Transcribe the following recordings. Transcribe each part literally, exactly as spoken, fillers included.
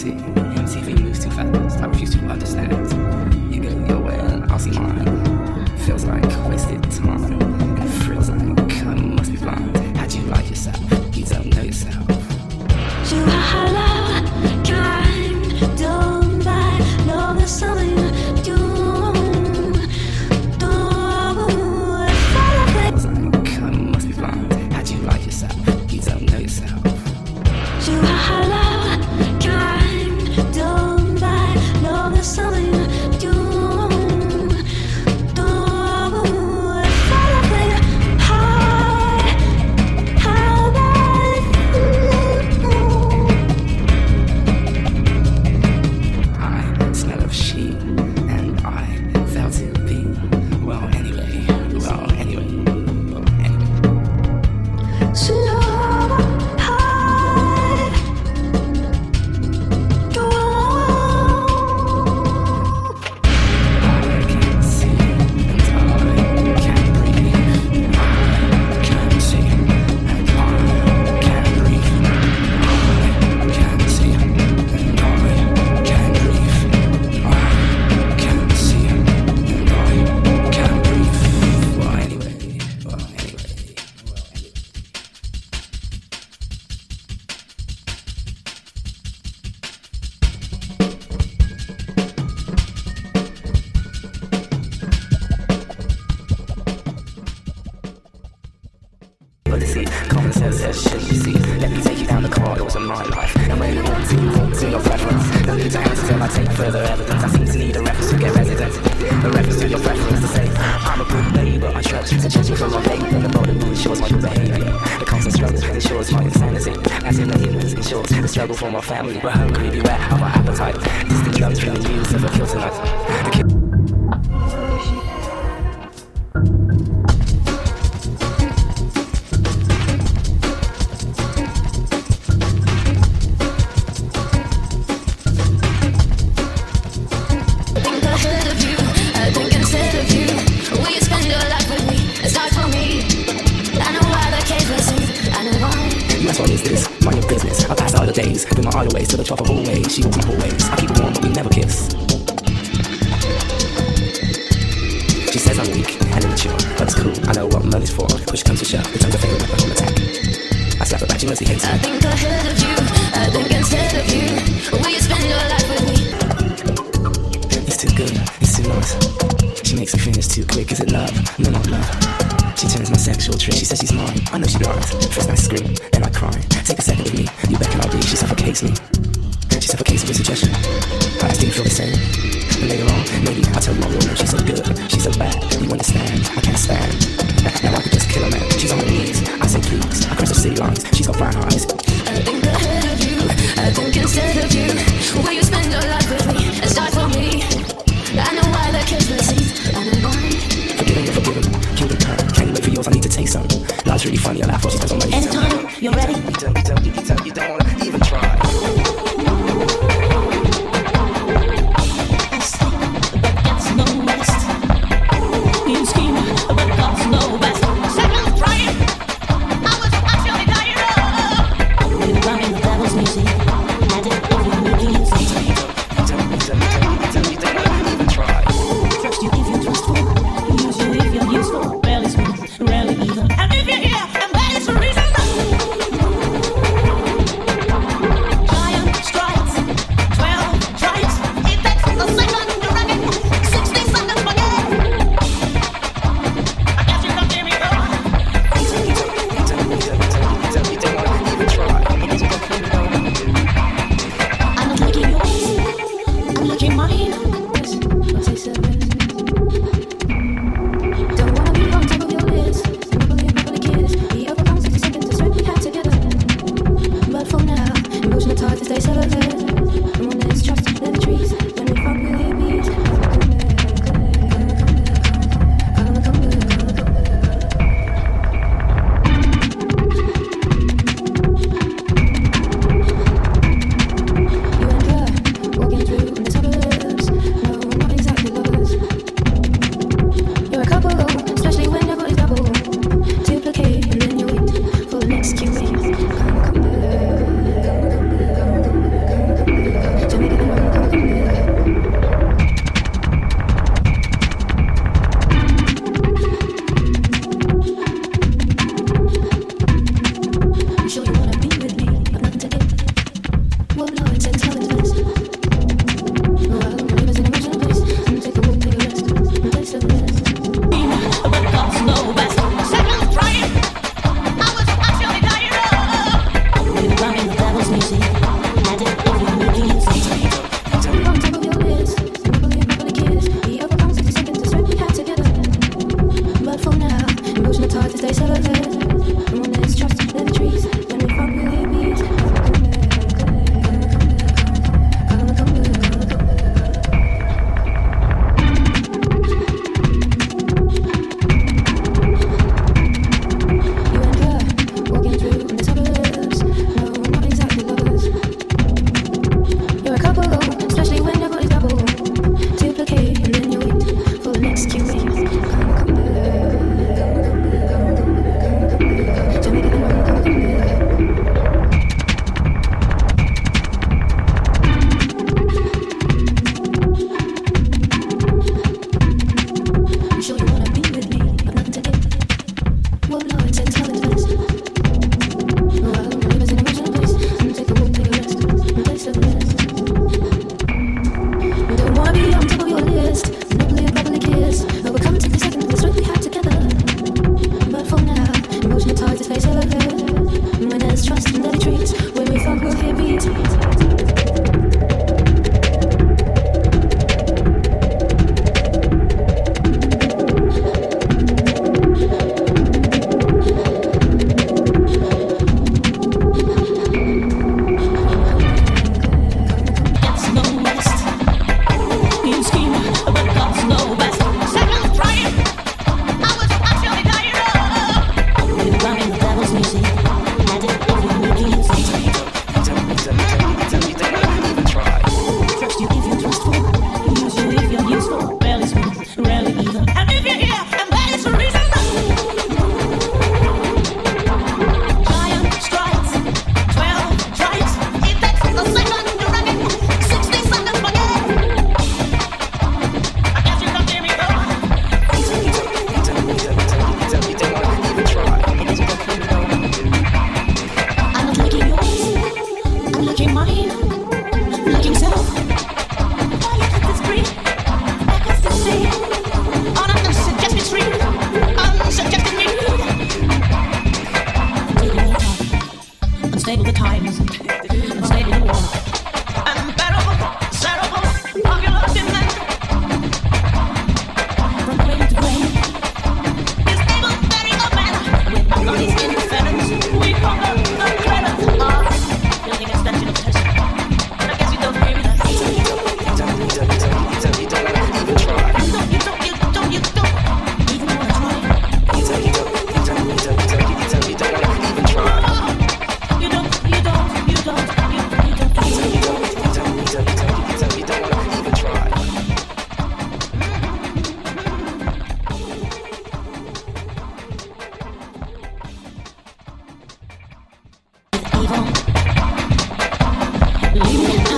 see, M T V moves too fast. I refuse to understand. You go your way and I'll see mine. Feels like wasted time. It feels like I must be blind. How do you like yourself? You don't know yourself. You are love, kind, done by love is something you do. Feels like I must be blind. How do you like yourself? You don't know yourself. You are love, kind, done by love is something you do. Common sense says shouldn't you see? Let me take you down the corridors of my life. And when you walk to, walk to your preference. No need to answer till I take further evidence. I seem to need a reference to get residence. A reference to your preference to say I'm a good neighbor. I trust you to judge you from my pain. And the body mood ensures my good behavior. The constant struggle ensures my insanity. As in the humans ensures the struggle for my family. We're hungry, beware of our appetite. Distant drums from the news of a kill tonight. The days, bring my eye away to the top of all ways. She walks my hallways, I keep it warm but we never kiss. She says I'm weak and immature, but it's cool, I know what love is for. Push comes to shove, it turns a favorite weapon on attack. I slap her back, she knows he hates me. I think ahead of you, I think instead of you. Will you spend your life with me? It's too good, it's too nice. She makes me finish too quick, is it love? No, not love. She turns my sexual trick, she says she's mine. I know she lies. First I scream, then I cry. Take a second with me, you beckon I do. She suffocates me. She suffocates with suggestion. I still feel the same. And later on, maybe I'll tell you my real name. She's so good, she's so bad. You understand, I can't stand. Now I could just kill her man. She's on her knees, I say please. I cross the city lines, she's got brown eyes. I think ahead of you, I think instead of you. Will you spend your life with me and start for me? I know why the kids will see, I know why. Forgiving, you're forgiven, kill the turn. Can't you wait for yours, I need to taste some. Life's really funny, I laugh while she spends on my knees. Anytime, you're ready. You don't, you don't, you don't, you don't wanna even try.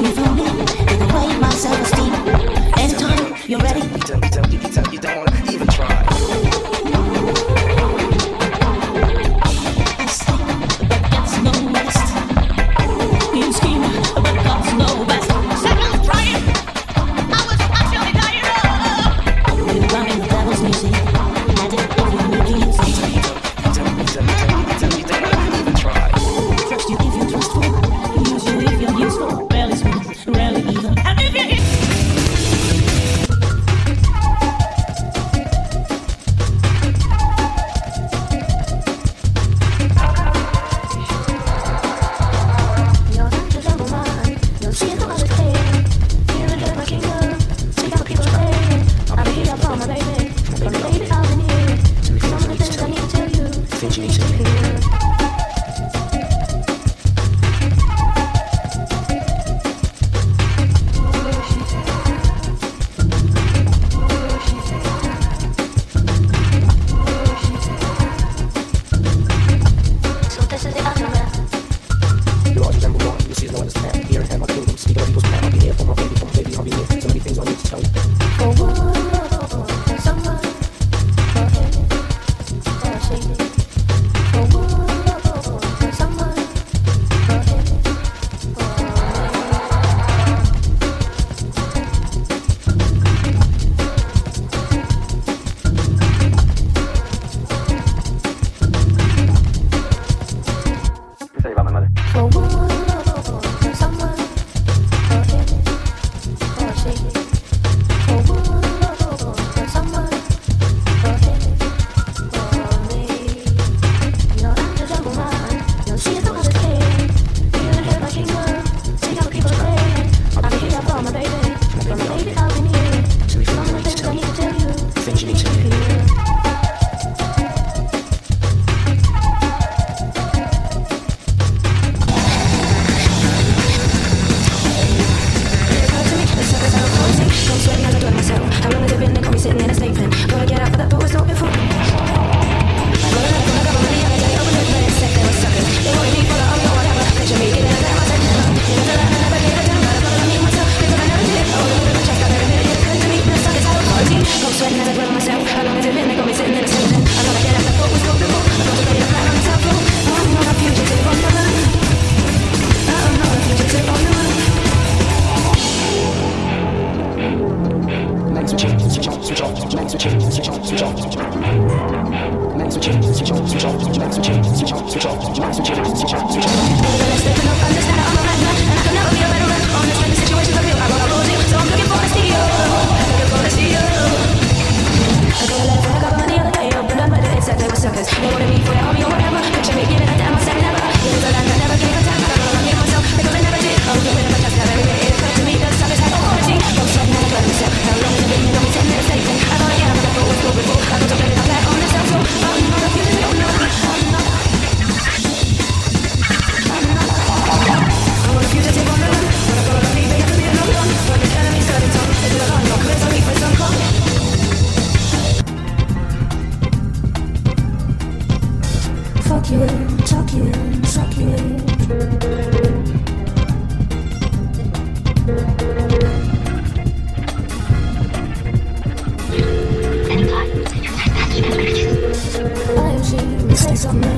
when you phone me, take away my self-esteem. Anytime you're ready. You don't, you don't, you don't, you don't wanna even try.